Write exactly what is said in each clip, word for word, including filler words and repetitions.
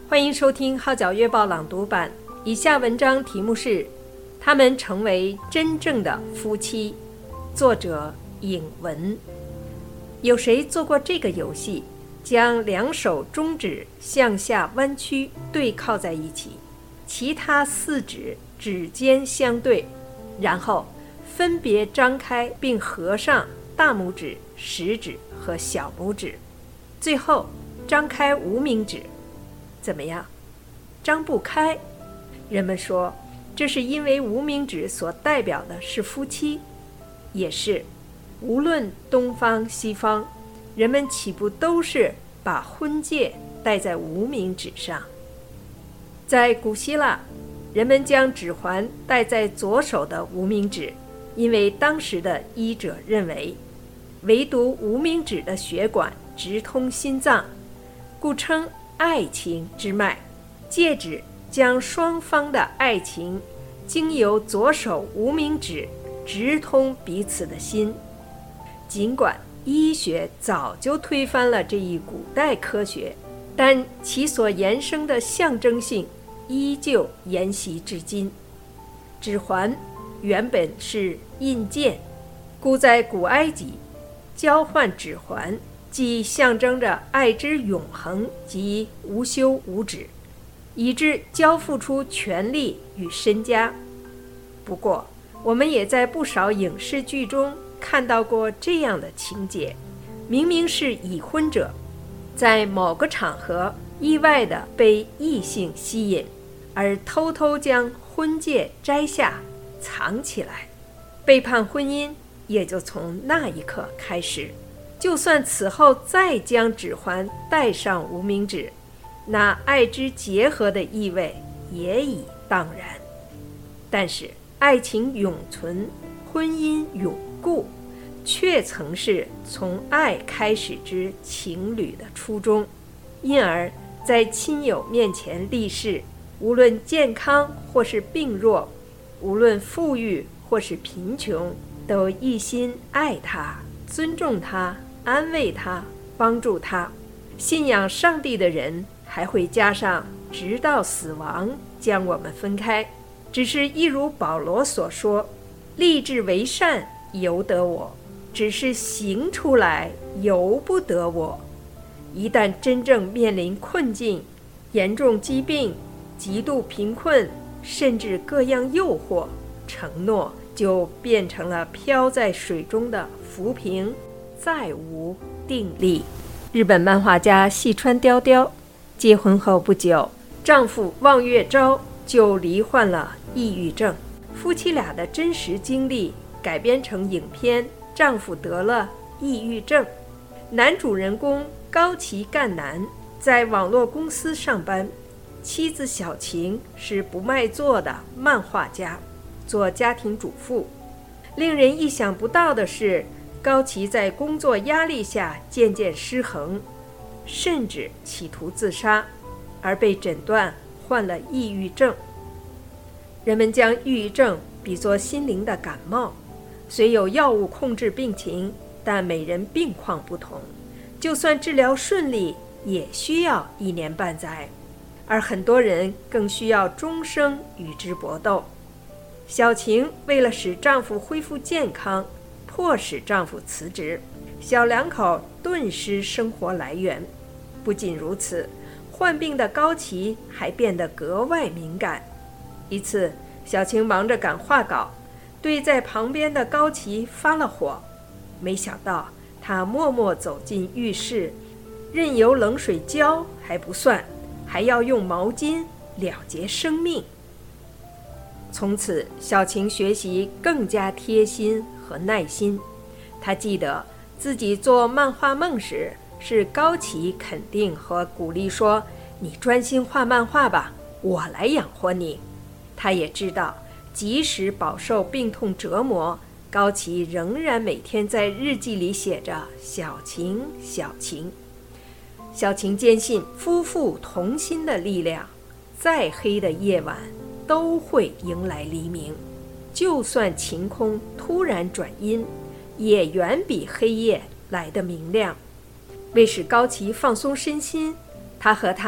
欢迎收听号角月报朗读版。以下文章题目是《他们成为真正的夫妻》，作者尹文。有谁做过这个游戏？将两手中指向下弯曲对靠在一起，其他四指指尖相对，然后分别张开并合上大拇指、食指和小拇指，最后张开无名指。怎么样？张不开。人们说，这是因为无名指所代表的是夫妻。也是，无论东方西方，人们岂不都是把婚戒戴在无名指上？在古希腊，人们将指环戴在左手的无名指，因为当时的医者认为，唯独无名指的血管直通心脏，故称爱情之脉。戒指将双方的爱情经由左手无名指直通彼此的心。尽管医学早就推翻了这一古代科学，但其所延伸的象征性依旧沿袭至今。指环原本是印鉴，故在古埃及，交换指环既象征着爱之永恒及无休无止，以致交付出权力与身家。不过，我们也在不少影视剧中看到过这样的情节：明明是已婚者，在某个场合意外地被异性吸引，而偷偷将婚戒摘下藏起来，背叛婚姻也就从那一刻开始。就算此后再将指环戴上无名指，那爱之结合的意味也已荡然。但是爱情永存，婚姻永固，却曾是从爱开始之情侣的初衷。因而在亲友面前立誓，无论健康或是病弱，无论富裕或是贫穷，都一心爱他，尊重他，安慰他，帮助他。信仰上帝的人还会加上直到死亡将我们分开。只是一如保罗所说，立志为善由得我，只是行出来由不得我。一旦真正面临困境，严重疾病，极度贫困，甚至各样诱惑，承诺就变成了飘在水中的浮萍，再无定力。日本漫画家细川雕雕结婚后不久，丈夫望月昭就罹患了抑郁症。夫妻俩的真实经历改编成影片《丈夫得了抑郁症》。男主人公高崎干男在网络公司上班，妻子小晴是不卖座的漫画家，做家庭主妇。令人意想不到的是，高崎在工作压力下渐渐失衡，甚至企图自杀，而被诊断患了抑郁症。人们将抑郁症比作心灵的感冒，虽有药物控制病情，但每人病况不同，就算治疗顺利，也需要一年半载，而很多人更需要终生与之搏斗。小晴为了使丈夫恢复健康，迫使丈夫辞职，小两口顿失生活来源。不仅如此，患病的高崎还变得格外敏感。一次，小晴忙着赶画稿，对在旁边的高崎发了火，没想到他默默走进浴室，任由冷水浇还不算，还要用毛巾了结生命。从此，小晴学习更加贴心和耐心。她记得自己做漫画梦时，是高崎肯定和鼓励说：“你专心画漫画吧，我来养活你。”她也知道，即使饱受病痛折磨，高崎仍然每天在日记里写着“小晴，小晴”。小晴坚信夫妇同心的力量，再黑的夜晚都会迎来黎明。就算晴空突然转阴，也远比黑夜来得明亮。为使高崎放松身心，他和他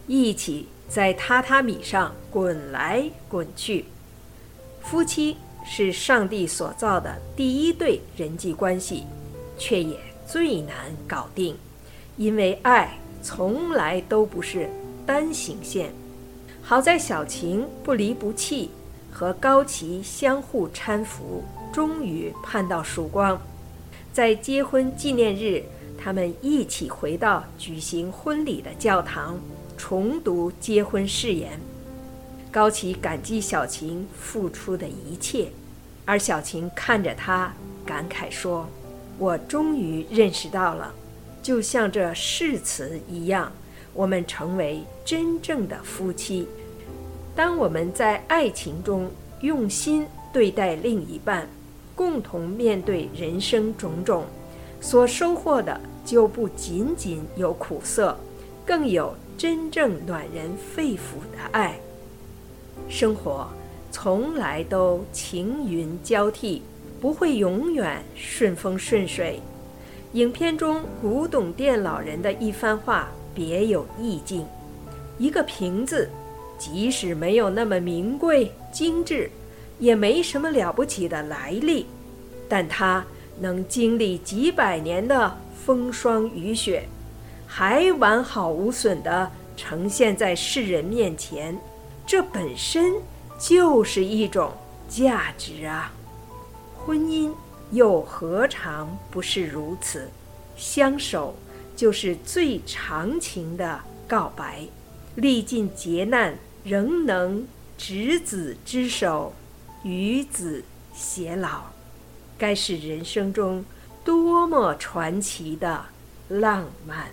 一起在榻榻米上滚来滚去。夫妻是上帝所造的第一对人际关系，却也最难搞定，因为爱从来都不是单行线。好在小晴不离不弃，和高崎相互搀扶，终于盼到曙光。在结婚纪念日，他们一起回到举行婚礼的教堂，重读结婚誓言。高崎感激小晴付出的一切，而小晴看着他感慨说，我终于认识到了，就像这誓词一样，我们成为真正的夫妻。当我们在爱情中用心对待另一半，共同面对人生种种，所收获的就不仅仅有苦涩，更有真正暖人肺腑的爱。生活从来都晴云交替，不会永远顺风顺水。影片中古董店老人的一番话别有意境，一个瓶子即使没有那么名贵精致，也没什么了不起的来历，但它能经历几百年的风霜雨雪，还完好无损地呈现在世人面前，这本身就是一种价值啊！婚姻又何尝不是如此？相守就是最长情的告白，历尽劫难仍能执子之手，与子偕老，该是人生中多么传奇的浪漫。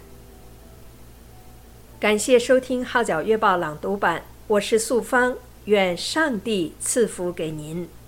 感谢收听《号角月报》朗读版，我是素芳，愿上帝赐福给您。